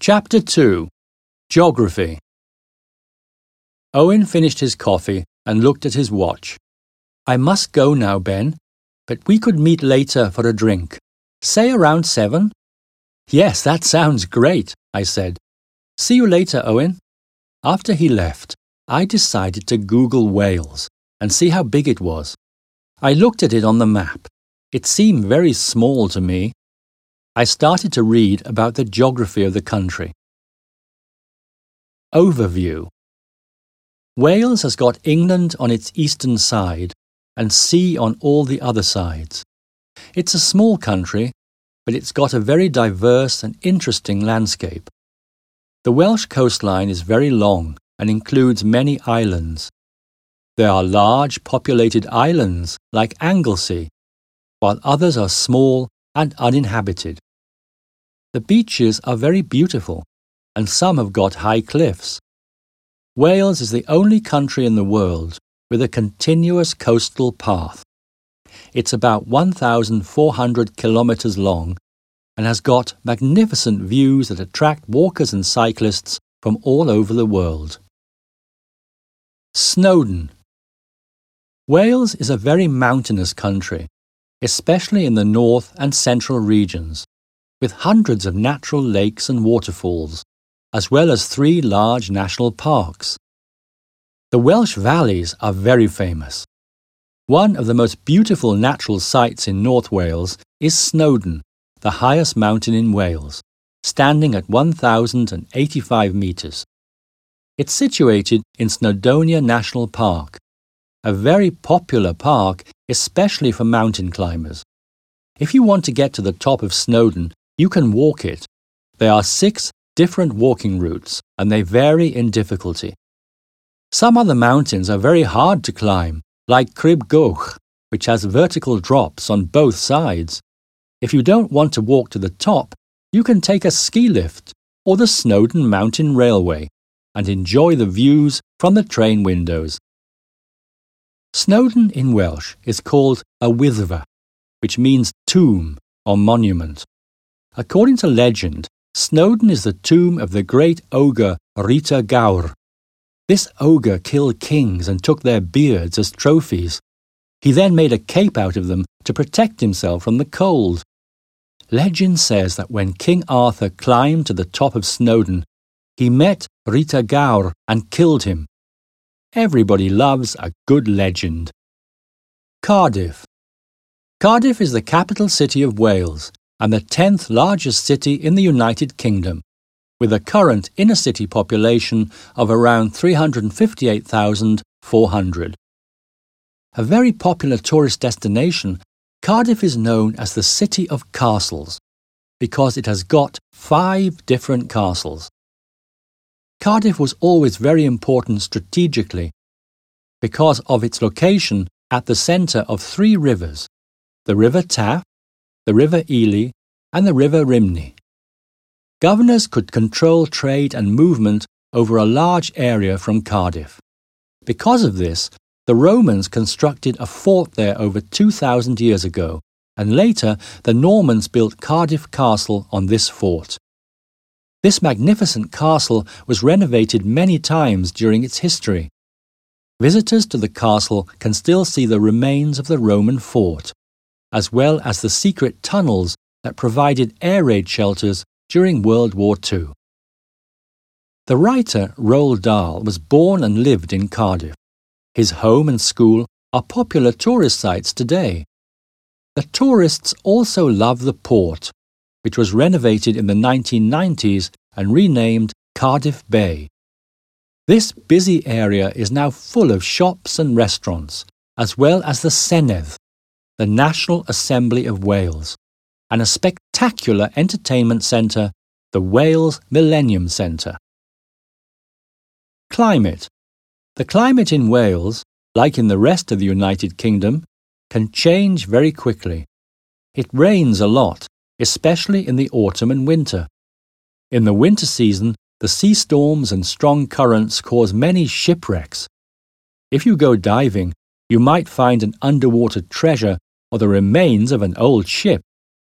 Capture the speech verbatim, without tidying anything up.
Chapter two. Geography. Owen finished his coffee and looked at his watch. I must go now, Ben, but we could meet later for a drink. Say around seven? Yes, that sounds great, I said. See you later, Owen. After he left, I decided to Google Wales and see how big it was. I looked at it on the map. It seemed very small to me. I started to read about the geography of the country. Overview. Wales has got England on its eastern side and sea on all the other sides. It's a small country, but it's got a very diverse and interesting landscape. The Welsh coastline is very long and includes many islands. There are large populated islands like Anglesey, while others are small and uninhabited. The beaches are very beautiful, and some have got high cliffs. Wales is the only country in the world with a continuous coastal path. It's about one thousand four hundred kilometres long and has got magnificent views that attract walkers and cyclists from all over the world. Snowdon. Wales is a very mountainous country, especially in the north and central regions, with hundreds of natural lakes and waterfalls, as well as three large national parks. The Welsh valleys are very famous. One of the most beautiful natural sights in North Wales is Snowdon, the highest mountain in Wales, standing at one thousand eighty-five metres. It's situated in Snowdonia National Park, a very popular park, especially for mountain climbers. If you want to get to the top of Snowdon, you can walk it. There are six different walking routes, and they vary in difficulty. Some other mountains are very hard to climb, like Crib Goch, which has vertical drops on both sides. If you don't want to walk to the top, you can take a ski lift or the Snowdon Mountain Railway and enjoy the views from the train windows. Snowdon in Welsh is called a Wyddfa, which means tomb or monument. According to legend, Snowdon is the tomb of the great ogre Rita Gawr. This ogre killed kings and took their beards as trophies. He then made a cape out of them to protect himself from the cold. Legend says that when King Arthur climbed to the top of Snowdon, he met Rita Gawr and killed him. Everybody loves a good legend. Cardiff. Cardiff is the capital city of Wales and the tenth largest city in the United Kingdom, with a current inner-city population of around three hundred fifty-eight thousand four hundred. A very popular tourist destination, Cardiff is known as the City of Castles because it has got five different castles. Cardiff was always very important strategically because of its location at the centre of three rivers, the River Taff, the River Ely, and the River Rhymney. Governors could control trade and movement over a large area from Cardiff. Because of this, the Romans constructed a fort there over two thousand years ago, and later the Normans built Cardiff Castle on this fort. This magnificent castle was renovated many times during its history. Visitors to the castle can still see the remains of the Roman fort, as well as the secret tunnels that provided air raid shelters during World War Two. The writer Roald Dahl was born and lived in Cardiff. His home and school are popular tourist sites today. The tourists also love the port, which was renovated in the nineteen nineties and renamed Cardiff Bay. This busy area is now full of shops and restaurants, as well as the Senedd, the National Assembly of Wales, and a spectacular entertainment centre, the Wales Millennium Centre. Climate. The climate in Wales, like in the rest of the United Kingdom, can change very quickly. It rains a lot, especially in the autumn and winter. In the winter season, the sea storms and strong currents cause many shipwrecks. If you go diving, you might find an underwater treasure or the remains of an old ship.